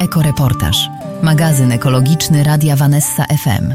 Ekoreportaż, magazyn ekologiczny Radia Vanessa FM.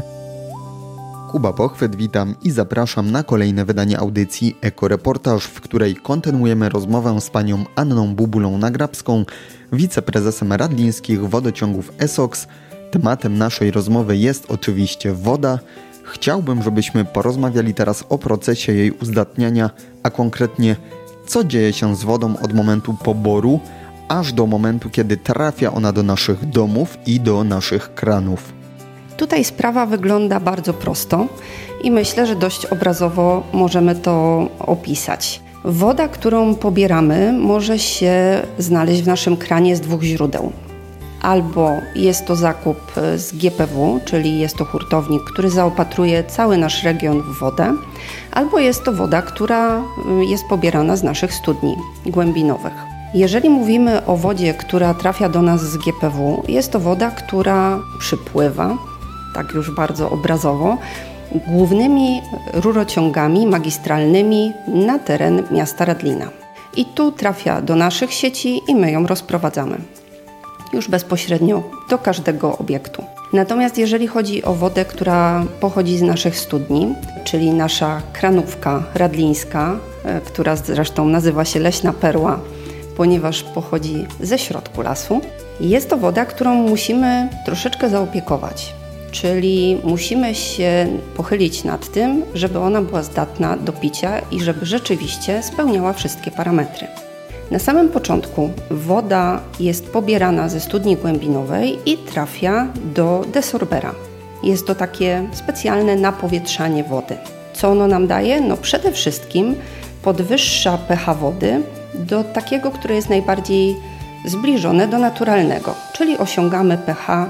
Kuba Pochwyt, witam i zapraszam na kolejne wydanie audycji Ekoreportaż, w której kontynuujemy rozmowę z panią Anną Bubulą-Nagrabską, wiceprezesem radlińskich wodociągów ESOX. Tematem naszej rozmowy jest oczywiście woda. Chciałbym, żebyśmy porozmawiali teraz o procesie jej uzdatniania, a konkretnie co dzieje się z wodą od momentu poboru, aż do momentu, kiedy trafia ona do naszych domów i do naszych kranów. Tutaj sprawa wygląda bardzo prosto i myślę, że dość obrazowo możemy to opisać. Woda, którą pobieramy, może się znaleźć w naszym kranie z dwóch źródeł. Albo jest to zakup z GPW, czyli jest to hurtownik, który zaopatruje cały nasz region w wodę, albo jest to woda, która jest pobierana z naszych studni głębinowych. Jeżeli mówimy o wodzie, która trafia do nas z GPW, jest to woda, która przypływa, tak już bardzo obrazowo, głównymi rurociągami magistralnymi na teren miasta Radlina. I tu trafia do naszych sieci i my ją rozprowadzamy już bezpośrednio do każdego obiektu. Natomiast jeżeli chodzi o wodę, która pochodzi z naszych studni, czyli nasza kranówka radlińska, która zresztą nazywa się Leśna Perła, ponieważ pochodzi ze środku lasu, jest to woda, którą musimy troszeczkę zaopiekować. Czyli musimy się pochylić nad tym, żeby ona była zdatna do picia i żeby rzeczywiście spełniała wszystkie parametry. Na samym początku woda jest pobierana ze studni głębinowej i trafia do desorbera. Jest to takie specjalne napowietrzanie wody. Co ono nam daje? No przede wszystkim podwyższa pH wody do takiego, które jest najbardziej zbliżone do naturalnego, czyli osiągamy pH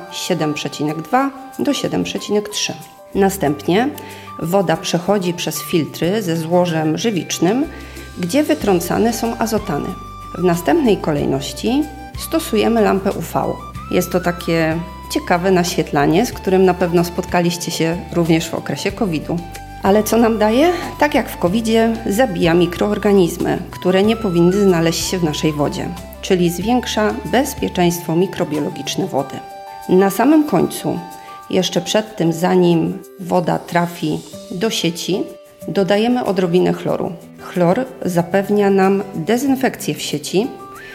7,2 do 7,3. Następnie woda przechodzi przez filtry ze złożem żywicznym, gdzie wytrącane są azotany. W następnej kolejności stosujemy lampę UV. Jest to takie ciekawe naświetlanie, z którym na pewno spotkaliście się również w okresie COVID-u. Ale co nam daje? Tak jak w COVID-zie zabija mikroorganizmy, które nie powinny znaleźć się w naszej wodzie, czyli zwiększa bezpieczeństwo mikrobiologiczne wody. Na samym końcu, jeszcze przed tym, zanim woda trafi do sieci, dodajemy odrobinę chloru. Chlor zapewnia nam dezynfekcję w sieci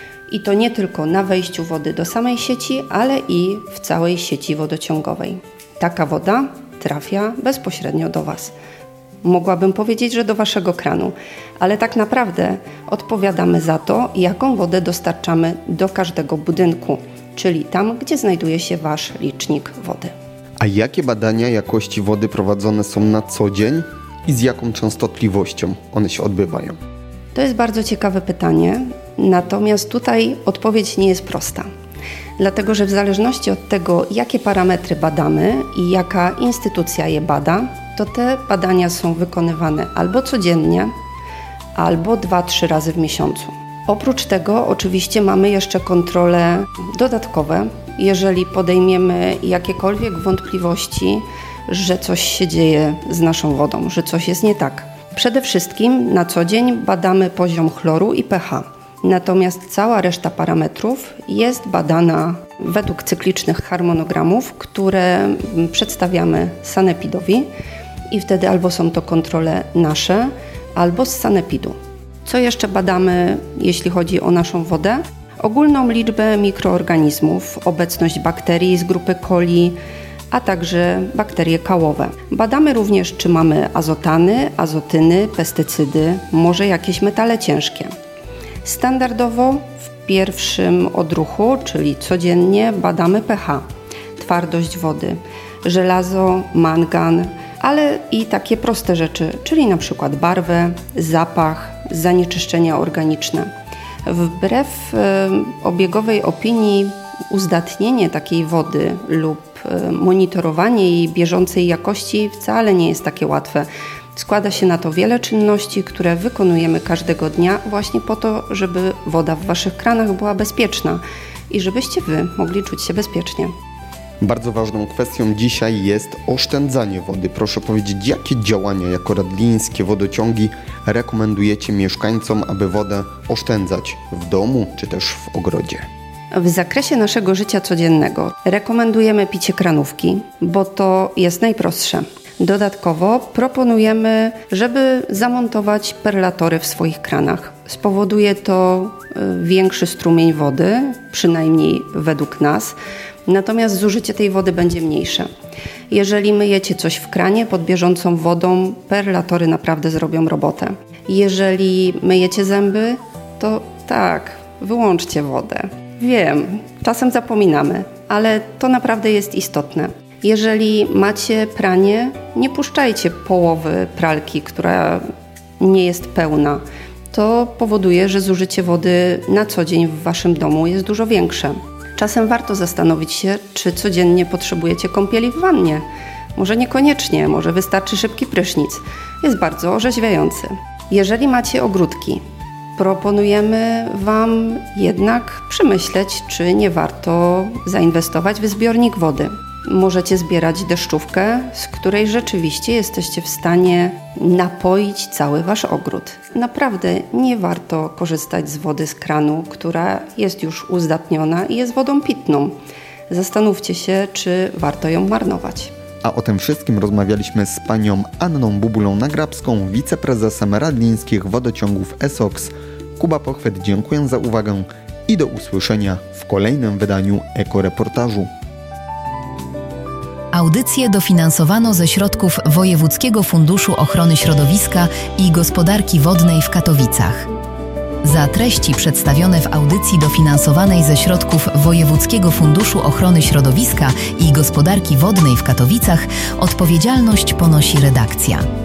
i to nie tylko na wejściu wody do samej sieci, ale i w całej sieci wodociągowej. Taka woda trafia bezpośrednio do Was. Mogłabym powiedzieć, że do Waszego kranu, ale tak naprawdę odpowiadamy za to, jaką wodę dostarczamy do każdego budynku, czyli tam, gdzie znajduje się Wasz licznik wody. A jakie badania jakości wody prowadzone są na co dzień i z jaką częstotliwością one się odbywają? To jest bardzo ciekawe pytanie, natomiast tutaj odpowiedź nie jest prosta. Dlatego, że w zależności od tego, jakie parametry badamy i jaka instytucja je bada, to te badania są wykonywane albo codziennie, albo 2-3 razy w miesiącu. Oprócz tego oczywiście mamy jeszcze kontrole dodatkowe, jeżeli podejmiemy jakiekolwiek wątpliwości, że coś się dzieje z naszą wodą, że coś jest nie tak. Przede wszystkim na co dzień badamy poziom chloru i pH. Natomiast cała reszta parametrów jest badana według cyklicznych harmonogramów, które przedstawiamy sanepidowi i wtedy albo są to kontrole nasze, albo z sanepidu. Co jeszcze badamy, jeśli chodzi o naszą wodę? Ogólną liczbę mikroorganizmów, obecność bakterii z grupy coli, a także bakterie kałowe. Badamy również, czy mamy azotany, azotyny, pestycydy, może jakieś metale ciężkie. Standardowo w pierwszym odruchu, czyli codziennie, badamy pH, twardość wody, żelazo, mangan, ale i takie proste rzeczy, czyli na przykład barwę, zapach, zanieczyszczenia organiczne. Wbrew obiegowej opinii, uzdatnienie takiej wody lub monitorowanie jej bieżącej jakości wcale nie jest takie łatwe. Składa się na to wiele czynności, które wykonujemy każdego dnia właśnie po to, żeby woda w Waszych kranach była bezpieczna i żebyście Wy mogli czuć się bezpiecznie. Bardzo ważną kwestią dzisiaj jest oszczędzanie wody. Proszę powiedzieć, jakie działania jako radlińskie wodociągi rekomendujecie mieszkańcom, aby wodę oszczędzać w domu czy też w ogrodzie? W zakresie naszego życia codziennego rekomendujemy picie kranówki, bo to jest najprostsze. Dodatkowo proponujemy, żeby zamontować perlatory w swoich kranach. Spowoduje to większy strumień wody, przynajmniej według nas, natomiast zużycie tej wody będzie mniejsze. Jeżeli myjecie coś w kranie pod bieżącą wodą, perlatory naprawdę zrobią robotę. Jeżeli myjecie zęby, to tak, wyłączcie wodę. Wiem, czasem zapominamy, ale to naprawdę jest istotne. Jeżeli macie pranie, nie puszczajcie połowy pralki, która nie jest pełna. To powoduje, że zużycie wody na co dzień w waszym domu jest dużo większe. Czasem warto zastanowić się, czy codziennie potrzebujecie kąpieli w wannie. Może niekoniecznie, może wystarczy szybki prysznic. Jest bardzo orzeźwiający. Jeżeli macie ogródki, proponujemy wam jednak przemyśleć, czy nie warto zainwestować w zbiornik wody. Możecie zbierać deszczówkę, z której rzeczywiście jesteście w stanie napoić cały wasz ogród. Naprawdę nie warto korzystać z wody z kranu, która jest już uzdatniona i jest wodą pitną. Zastanówcie się, czy warto ją marnować. A o tym wszystkim rozmawialiśmy z panią Anną Bubulą Nagrabską, wiceprezesem Radlińskich Wodociągów ESOX. Kuba Pochwyt, dziękuję za uwagę i do usłyszenia w kolejnym wydaniu Ekoreportażu. Audycje dofinansowano ze środków Wojewódzkiego Funduszu Ochrony Środowiska i Gospodarki Wodnej w Katowicach. Za treści przedstawione w audycji dofinansowanej ze środków Wojewódzkiego Funduszu Ochrony Środowiska i Gospodarki Wodnej w Katowicach odpowiedzialność ponosi redakcja.